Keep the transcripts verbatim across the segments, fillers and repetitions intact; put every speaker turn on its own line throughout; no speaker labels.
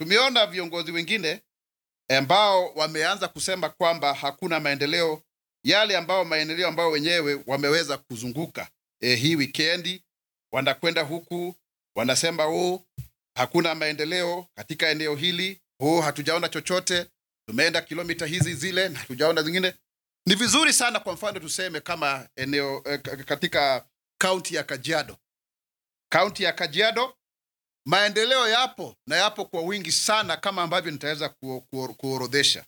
tumeona viongozi wengine ambao wameanza kusema kwamba hakuna maendeleo yale ambao maendeleo ambao wenyewe wameweza kuzunguka e, hii weekendi. Wanakwenda huku wanasema oh, hakuna maendeleo katika eneo hili, oh, hatujaona chochote, tumeenda kilomita hizi zile na hatujaona zingine. Ni vizuri sana kwa mfano tuseme kama eneo eh, katika kaunti ya Kajiado. Kaunti ya Kajiado maendeleo yapo na yapo kwa wingi sana kama ambavyo nitaweza ku, ku, kuorodhesha.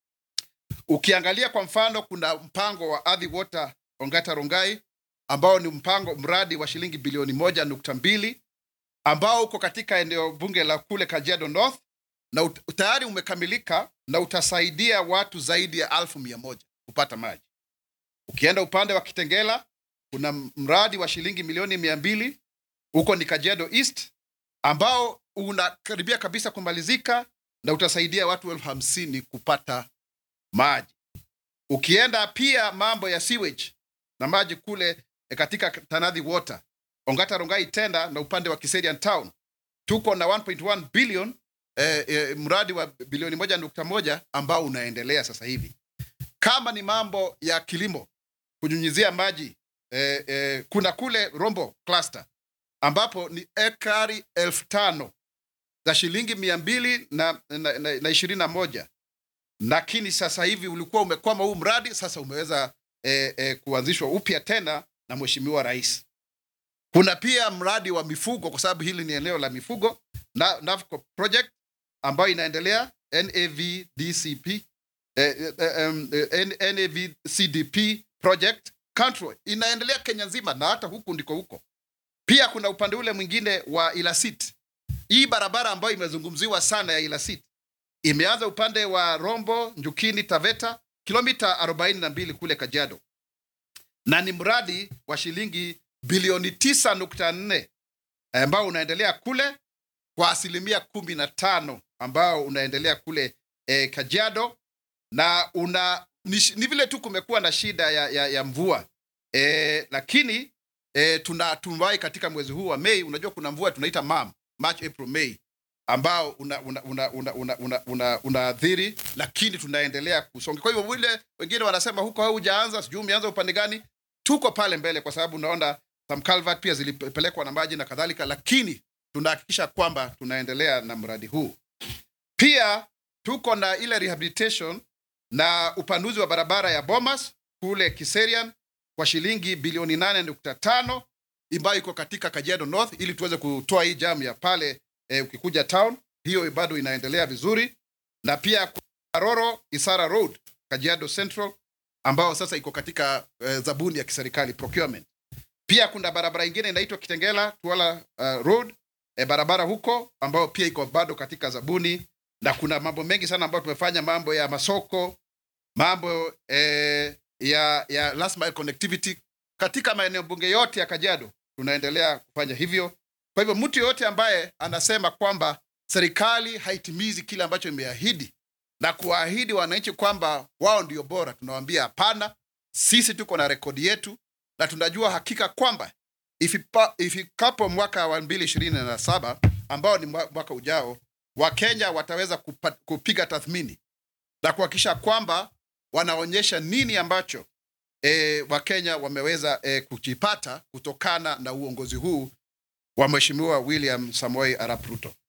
Ukiangalia kwa mfano kuna mpango wa Athi Water Ongata Rongai ambao ni mpango mradi wa shilingi bilioni moja nukta mbili ambao uko katika eneo bunge la kule Kajiado North na tayari umekamilika na utasaidia watu zaidi ya alfu mia moja kupata maji. Ukienda upande wa Kitengela kuna mradi wa shilingi milioni mia mbili huko ni Kajiado East ambao unakaribia kabisa kumalizika na utasaidia watu elfu hamsini kupata maji. Ukienda pia mambo ya sewage na maji kule e, katika Tanathi Water Ongata Rongai tenda na upande wa Kiserian Town tuko na one point one billion eh, eh, mradi wa bilioni moja nukta moja ambao unaendelea sasa hivi. Kama ni mambo ya kilimo kunyunyizia maji eh, eh, kuna kule Rombo cluster ambapo ni ekari elfu tano za shilingi mia mbili na, na, na, na ishirini na moja. Lakini sasa hivi ulikuwa umekwama huu mradi, sasa umeweza eh, eh, kuanzishwa upya tena na mheshimiwa rais. Kuna pia mradi wa mifugo kwa sababu hili ni eneo la mifugo na NAVCO project ambayo inaendelea N A V D C P eh, eh, um, N A V C D P project country inaendelea Kenya nzima na hata huku ndiko huko. Pia kuna upande ule mwingine wa Ilasit. Hii barabara ambayo imezungumziwa sana ya Ilasit imeanza upande wa Rombo, Njukini, Taveta kilomita arobaini na mbili kule Kajiado. Na ni mradi wa shilingi bilioni tisa nukta nne ambao unaendelea kule kwa asilimia kumi na tano ambao unaendelea kule eh, Kajiado na una ni, ni vile tu kumekuwa na shida ya, ya, ya mvua eh, lakini eh, tunatumai katika mwezi huu wa Mei. Unajua kuna mvua tunaita M A M, March, April, May ambao una una una una una, una, una, unaathiri, lakini tunaendelea kusonga. Kwa hivyo wale wengine wanasema huko haujaanza, sijui umeanza upande gani, tuko pale mbele kwa sababu unaona some culvert pia zilipelekwa na maji na kadhalika, lakini tunahakikisha kwamba tunaendelea na mradi huu. Pia tuko na ile rehabilitation na upanuzi wa barabara ya Bomas kule Kiserian kwa shilingi bilioni nane nukta tano ambayo iko katika Kajiado North ili tuweze kutoa hii jam ya pale e, ukikuja town. Hiyo bado inaendelea vizuri. Na pia Karoro Isara Road Kajiado Central ambao sasa iko katika e, zabuni ya kiserikali procurement. Pia kuna barabara nyingine inaitwa Kitengela Tuala uh, Road e, barabara huko ambao pia iko bado katika zabuni. Na kuna mambo mengi sana ambayo tumefanya, mambo ya masoko, mambo eh, ya ya last mile connectivity katika maeneo bunge yote ya Kajiado. Tunaendelea kufanya hivyo. Kwa hivyo mtu yote ambaye anasema kwamba serikali haitimizi kile ambacho imeahidi na kuahidi wananchi kwamba wao ndio bora, tunawaambia hapana. Sisi tuko na rekodi yetu na tunajua hakika kwamba ifikapo mwaka wa elfu mbili ishirini na saba ambao ni mwaka ujao, Wakenya wataweza kupa, kupiga tathmini na kuhakikisha kwamba wanaonyesha nini ambacho e, Wakenya wameweza e, kujipata kutokana na uongozi huu wa Mheshimiwa William Samoei Arap Ruto.